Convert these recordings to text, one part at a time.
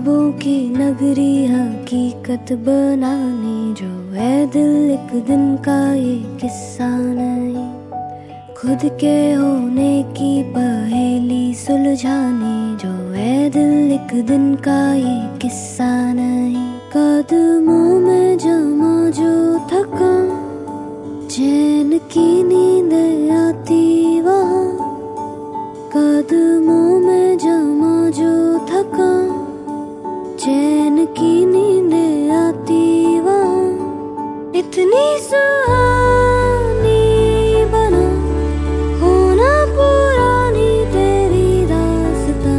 ख्वाबों की नगरी हकीकत बनाने जो है दिल एक दिन का ये किस्सा नहीं, खुद के होने की पहेली सुलझाने जो है दिल एक दिन का ये किस्सा नहीं। कदमों में जमा जो थका चैन की नींद आती वहाँ, कदमों में जमा जो थका चैन की नींद आती वहाँ, इतनी सुहानी बना होना पुरानी तेरी दास्तां।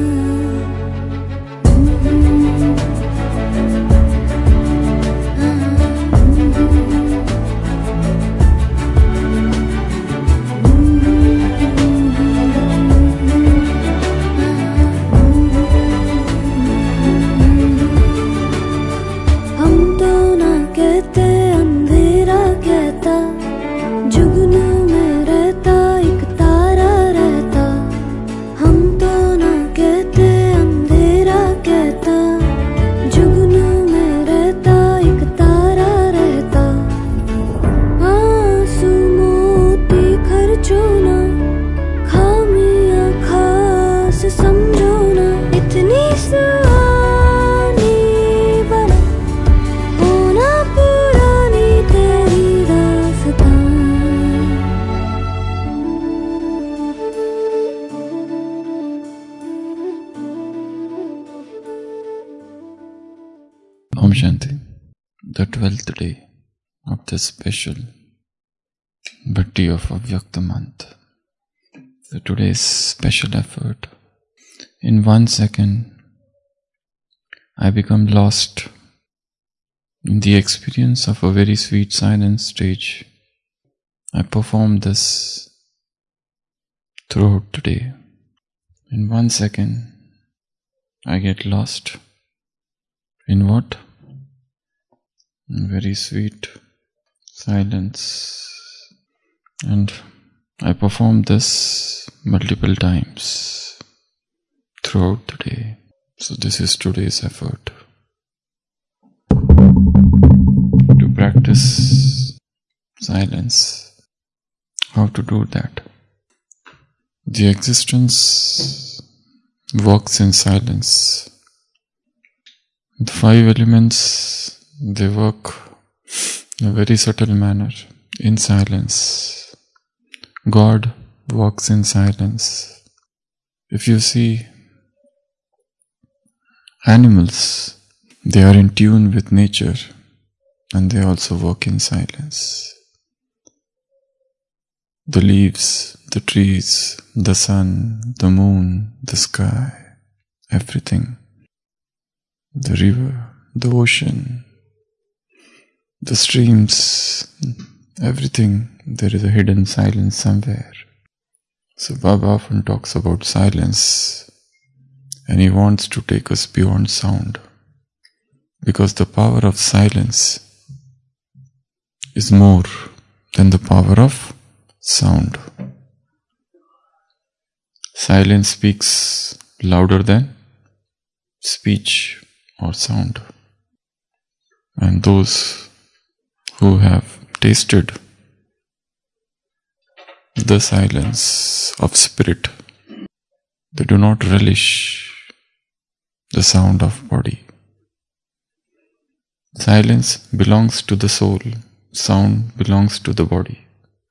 Om Shanti. The 12th day of the special birthday of Avyakta month. So today's special effort. In 1 second, I become lost in the experience of a very sweet silent stage. I perform this throughout the day. In 1 second, I get lost. In what? Very sweet silence, and I perform this multiple times throughout the day. So this is today's effort to practice silence. How to do that? The existence works in silence. The 5 elements, they work in a very subtle manner, in silence. God works in silence. If you see animals, they are in tune with nature and they also work in silence. The leaves, the trees, the sun, the moon, the sky, everything. The river, the ocean, the streams, everything, there is a hidden silence somewhere. So Baba often talks about silence, and he wants to take us beyond sound, because the power of silence is more than the power of sound. Silence speaks louder than speech or sound. And those who have tasted the silence of spirit, they do not relish the sound of body. Silence belongs to the soul, sound belongs to the body.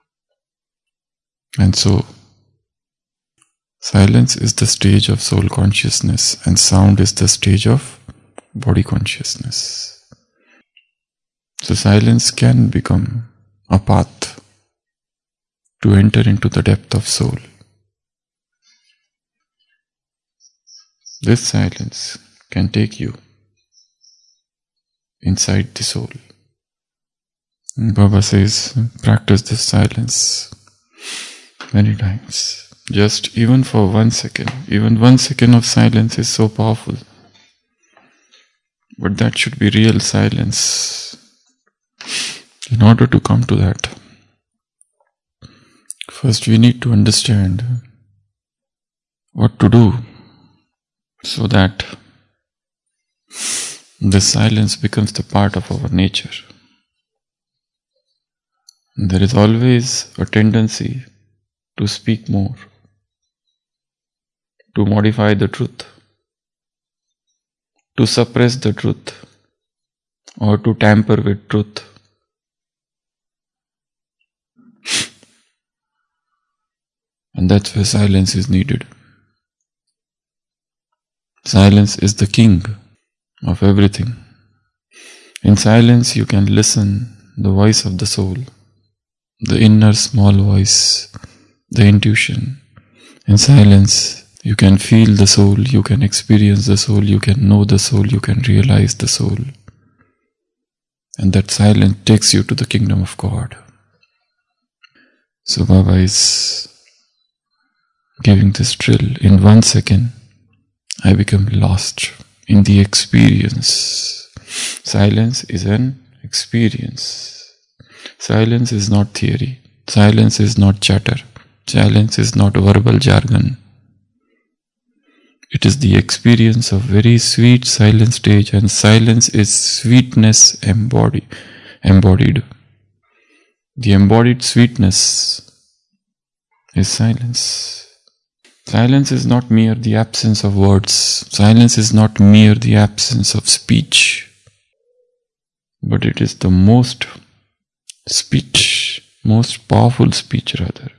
And so, silence is the stage of soul consciousness and sound is the stage of body consciousness. So silence can become a path to enter into the depth of soul. This silence can take you inside the soul. And Baba says, practice this silence many times. Just even for 1 second. Even 1 second of silence is so powerful. But that should be real silence. In order to come to that, first we need to understand what to do so that the silence becomes the part of our nature. There is always a tendency to speak more, to modify the truth, to suppress the truth, or to tamper with truth. And that's where silence is needed. Silence is the king of everything. In silence you can listen the voice of the soul, the inner small voice, the intuition. In silence you can feel the soul, you can experience the soul, you can know the soul, you can realize the soul. And that silence takes you to the kingdom of God. So Baba is giving this drill. In 1 second, I become lost in the experience. Silence is an experience. Silence is not theory. Silence is not chatter. Silence is not verbal jargon. It is the experience of very sweet silent stage, and silence is sweetness embodied. The embodied sweetness is silence. Silence is not mere the absence of words. Silence is not mere the absence of speech. But it is the most powerful speech rather.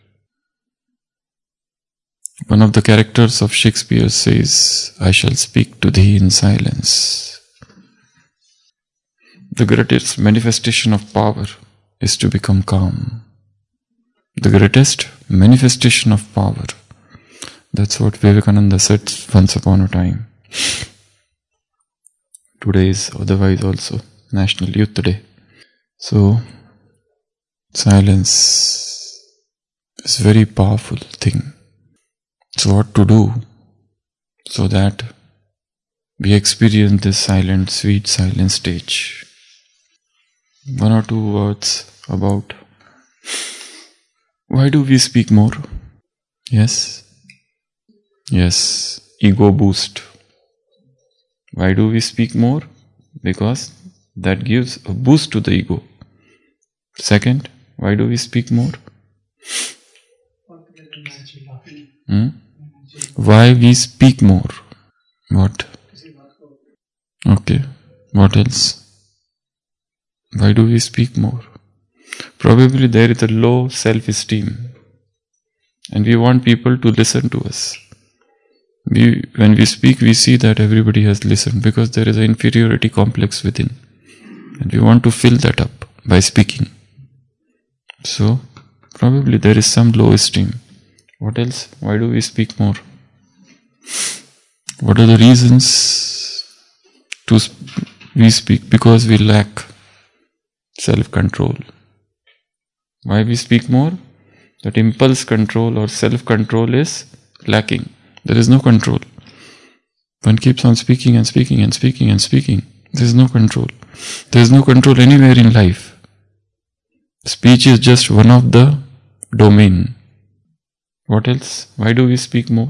One of the characters of Shakespeare says, "I shall speak to thee in silence." The greatest manifestation of power is to become calm. The greatest manifestation of power. That's what Vivekananda said once upon a time. Today is otherwise also National Youth Day. So, silence is a very powerful thing. So what to do so that we experience this silent, sweet, silent stage? 1 or 2 words about why do we speak more? Yes, ego boost. Why do we speak more? Because that gives a boost to the ego. Second, why do we speak more? Why we speak more? What? Okay. What else? Why do we speak more? Probably there is a low self-esteem, and we want people to listen to us. When we speak, we see that everybody has listened because there is an inferiority complex within, and we want to fill that up by speaking. So, probably there is some low esteem. What else? Why do we speak more? What are the reasons we speak? Because we lack self-control. Why we speak more? That impulse control or self-control is lacking. There is no control. One keeps on speaking and speaking and speaking and speaking. There is no control. There is no control anywhere in life. Speech is just one of the domain. What else? Why do we speak more?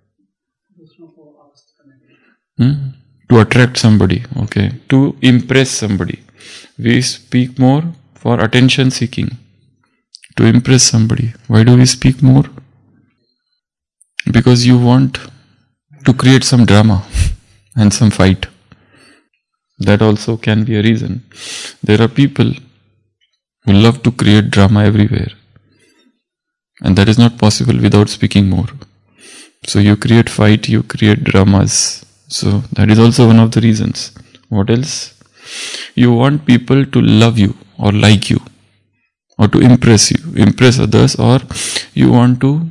To attract somebody, okay. To impress somebody. We speak more for attention seeking. To impress somebody. Why do we speak more? Because you want to create some drama and some fight. That also can be a reason. There are people who love to create drama everywhere. And that is not possible without speaking more. So you create fight, you create dramas. So that is also one of the reasons. What else? You want people to love you or like you or to impress you, impress others, or you want to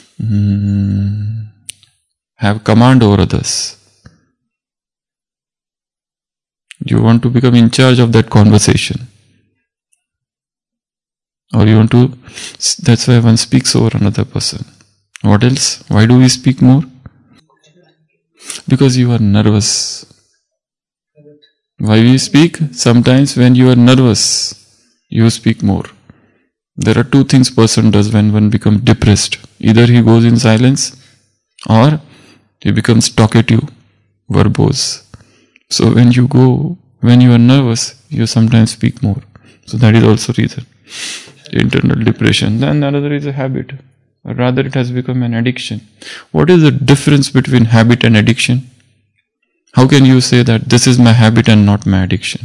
have command over others. You want to become in charge of that conversation. Or you want to, that's why one speaks over another person. What else? Why do we speak more? Because you are nervous. Why we speak? Sometimes when you are nervous, you speak more. There are 2 things person does when one becomes depressed. Either he goes in silence or he becomes talkative, verbose. So when you are nervous, you sometimes speak more. So that is also reason. Internal depression. Then another is a habit. Or rather it has become an addiction. What is the difference between habit and addiction? How can you say that this is my habit and not my addiction?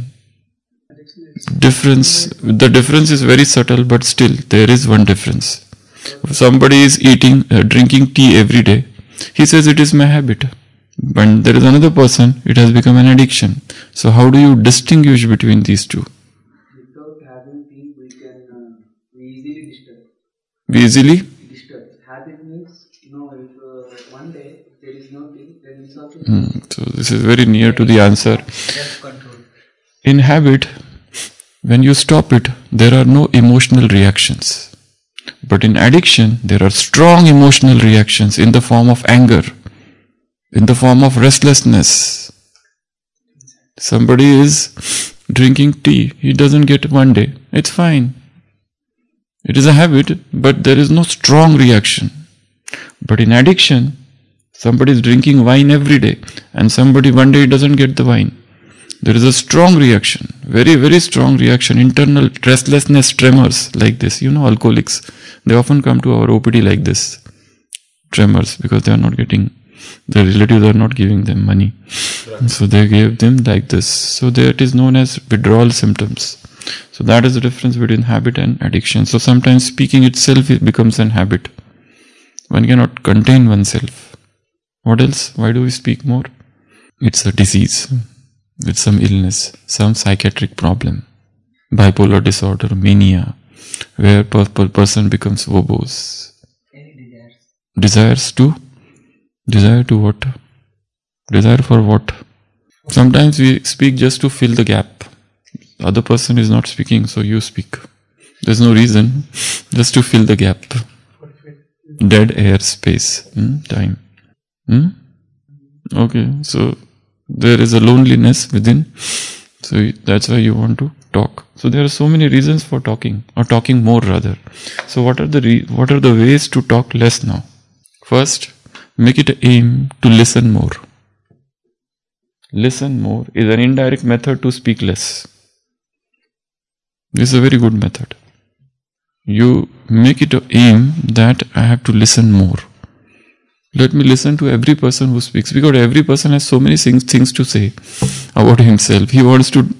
The difference is very subtle, but still there is one difference. If somebody is drinking tea every day, he says it is my habit. But there is another person, it has become an addiction. So how do you distinguish between these two? Without having tea, we easily disturb. We easily? Disturb. Habit means, if one day there is no tea, then it's okay. So this is very near to the answer. Self-control. In habit, when you stop it, there are no emotional reactions. But in addiction, there are strong emotional reactions in the form of anger, in the form of restlessness. Somebody is drinking tea, he doesn't get one day, it's fine. It is a habit, but there is no strong reaction. But in addiction, somebody is drinking wine every day, and somebody one day doesn't get the wine. There is a strong reaction, very, very strong reaction, internal restlessness, tremors like this. Alcoholics, they often come to our OPD like this, tremors, because they are not getting, their relatives are not giving them money. Right. So they gave them like this. So that is known as withdrawal symptoms. So that is the difference between habit and addiction. So sometimes speaking itself becomes an habit. One cannot contain oneself. What else? Why do we speak more? It's a disease. With some illness, some psychiatric problem, bipolar disorder, mania, where person becomes verbose. Any desires? Desire to what? Desire for what? Sometimes we speak just to fill the gap. Other person is not speaking, so you speak. There's no reason, just to fill the gap. Dead air, space, time. Okay, so there is a loneliness within, so that's why you want to talk. So there are so many reasons for talking, or talking more rather. So what are the ways to talk less now? First, make it an aim to listen more. Listen more is an indirect method to speak less. This is a very good method. You make it an aim that I have to listen more. Let me listen to every person who speaks, because every person has so many things to say about himself. He wants to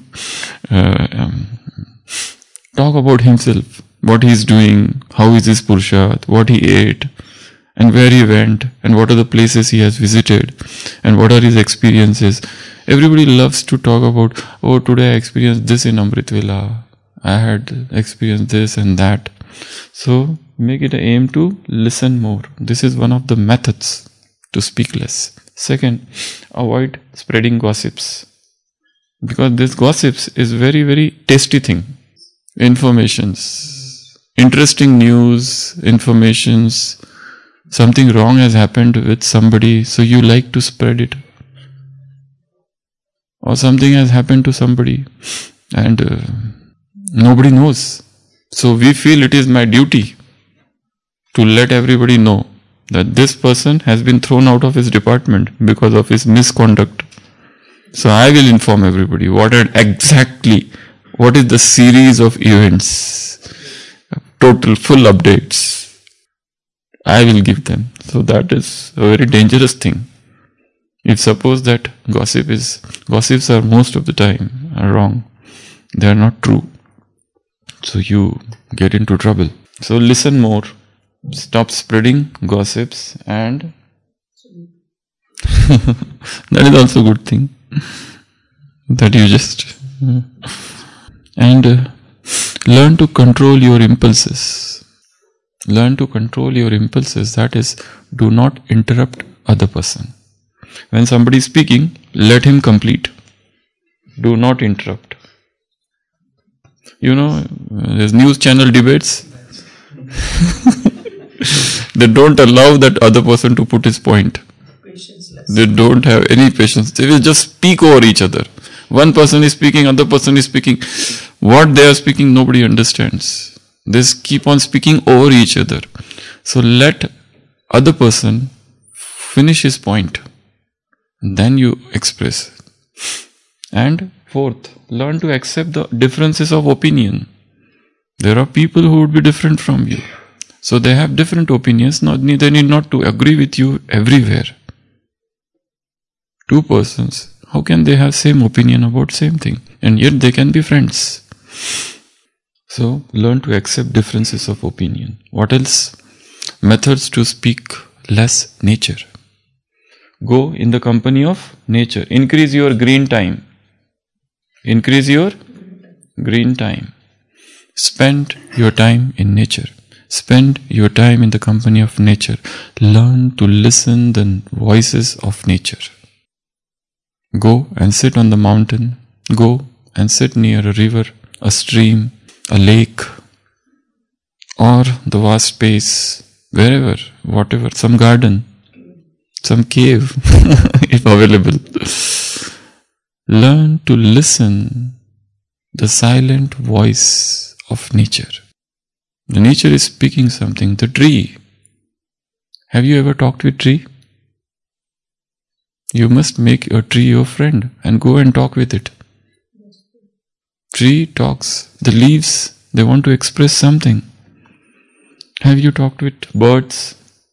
talk about himself, what he is doing, how is his Purusharth, what he ate, and where he went, and what are the places he has visited, and what are his experiences. Everybody loves to talk about, oh, today I experienced this in Amrit Vela, I had experienced this and that. So make it an aim to listen more. This is one of the methods to speak less. Second, avoid spreading gossips. Because this gossips is very, very tasty thing. Informations, interesting news, informations, something wrong has happened with somebody, so you like to spread it. Or something has happened to somebody and nobody knows. So we feel it is my duty to let everybody know that this person has been thrown out of his department because of his misconduct. So I will inform everybody what is the series of events, total full updates. I will give them. So that is a very dangerous thing. If suppose that gossips are most of the time are wrong, they are not true. So you get into trouble. So listen more, stop spreading gossips, and that is also a good thing that you just and learn to control your impulses. Learn to control your impulses. That is, do not interrupt other person. When somebody is speaking, let him complete. Do not interrupt. There's news channel debates. They don't allow that other person to put his point. They don't have any patience. They will just speak over each other. One person is speaking, other person is speaking. What they are speaking, nobody understands. They keep on speaking over each other. So let other person finish his point. Then you express. And fourth, learn to accept the differences of opinion. There are people who would be different from you. So they have different opinions. They need not to agree with you everywhere. Two persons, how can they have same opinion about same thing? And yet they can be friends. So learn to accept differences of opinion. What else? Methods to speak less nature. Go in the company of nature. Increase your green time. Increase your green time. Spend your time in nature. Spend your time in the company of nature. Learn to listen the voices of nature. Go and sit on the mountain. Go and sit near a river, a stream, a lake, or the vast space, wherever, whatever, some garden, some cave, if available. Learn to listen the silent voice of nature. The nature is speaking something. The tree. Have you ever talked with tree? You must make a tree your friend and go and talk with it. Tree talks. The leaves, they want to express something. Have you talked with birds?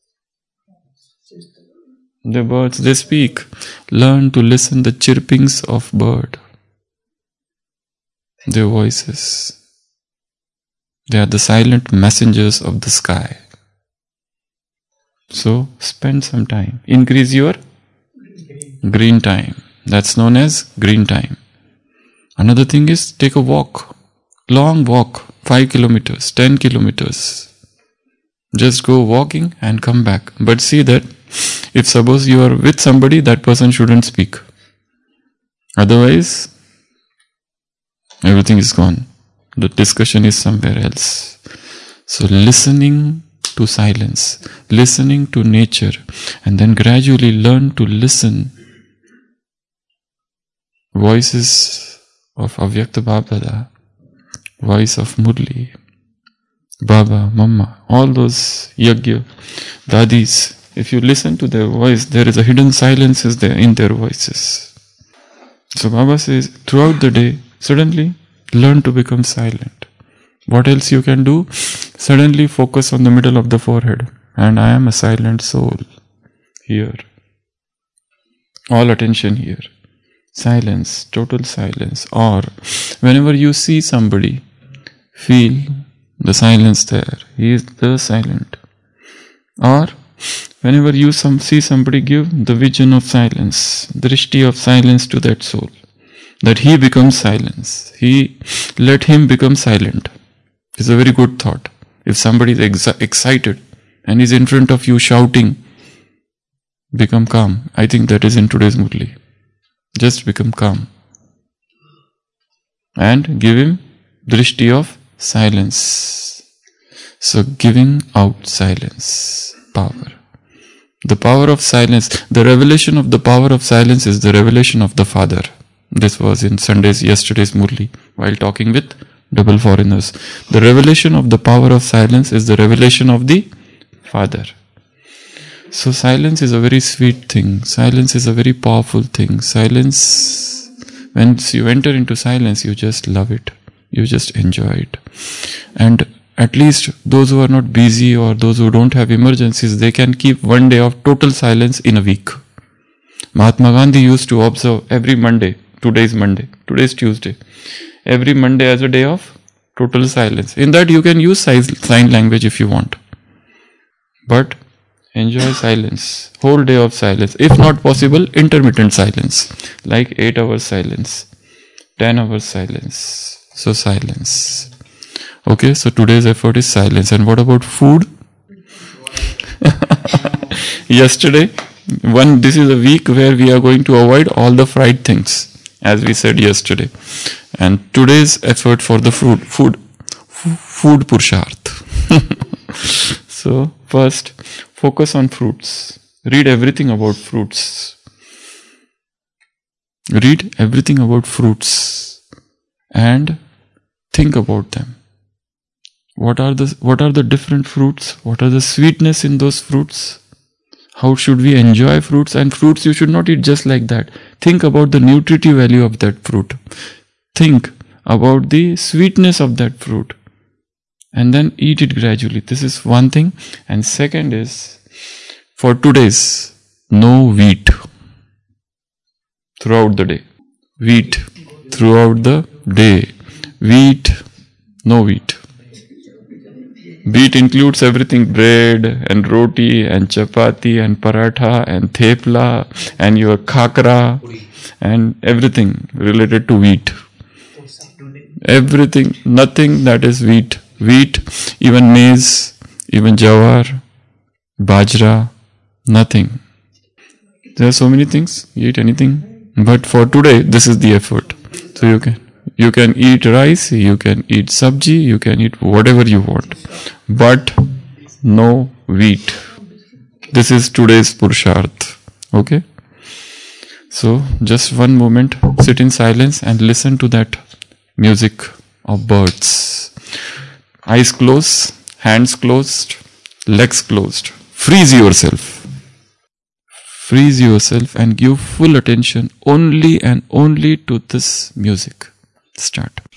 The birds, they speak. Learn to listen the chirpings of bird. Their voices. They are the silent messengers of the sky. So spend some time. Increase your green time. That's known as green time. Another thing is take a walk. Long walk. 5 kilometers, 10 kilometers. Just go walking and come back. But see that if suppose you are with somebody, that person shouldn't speak. Otherwise, everything is gone. The discussion is somewhere else. So listening to silence, listening to nature, and then gradually learn to listen voices of Avyakta Babada, voice of Murli, Baba, Mama, all those Yagya, Dadis. If you listen to their voice, there is a hidden silence is there in their voices. So Baba says, throughout the day, suddenly learn to become silent. What else you can do? Suddenly focus on the middle of the forehead. And I am a silent soul. Here. All attention here. Silence, total silence. Or whenever you see somebody, feel the silence there. He is the silent. Or whenever you see somebody, give the vision of silence, drishti of silence to that soul. That he becomes silence. Let him become silent. It's a very good thought. If somebody is excited and is in front of you shouting, become calm. I think that is in today's Murli. Just become calm. And give him drishti of silence. So giving out silence, power. The power of silence, the revelation of the power of silence is the revelation of the Father. This was in yesterday's Murli, while talking with double foreigners. The revelation of the power of silence is the revelation of the Father. So silence is a very sweet thing. Silence is a very powerful thing. Silence, once you enter into silence, you just love it. You just enjoy it. And at least those who are not busy or those who don't have emergencies, they can keep one day of total silence in a week. Mahatma Gandhi used to observe every Monday. Today is Tuesday. Every Monday as a day of total silence. In that you can use sign language if you want. But enjoy silence. Whole day of silence. If not possible, intermittent silence. Like 8 hours silence. 10 hours silence. So silence. Okay, so today's effort is silence. And what about food? Yesterday, this is a week where we are going to avoid all the fried things, as we said yesterday. And today's effort for the food pursharth. So first, focus on fruits. Read everything about fruits. Read everything about fruits and think about them. What are the different fruits? What are the sweetness in those fruits? How should we enjoy fruits? And fruits you should not eat just like that. Think about the nutritive value of that fruit. Think about the sweetness of that fruit. And then eat it gradually. This is one thing. And second is, for today's, no wheat throughout the day. Wheat throughout the day. Wheat, no wheat. Wheat includes everything, bread and roti and chapati and paratha and thepla and your khakra and everything related to wheat. Everything, nothing that is wheat. Wheat, even maize, even jawar, bajra, nothing. There are so many things, eat anything. But for today, this is the effort. So you can eat rice, you can eat sabji, you can eat whatever you want. But no wheat. This is today's Purusharth. Okay? So just one moment, sit in silence and listen to that music of birds. Eyes closed, hands closed, legs closed. Freeze yourself. Freeze yourself and give full attention only and only to this music. Start.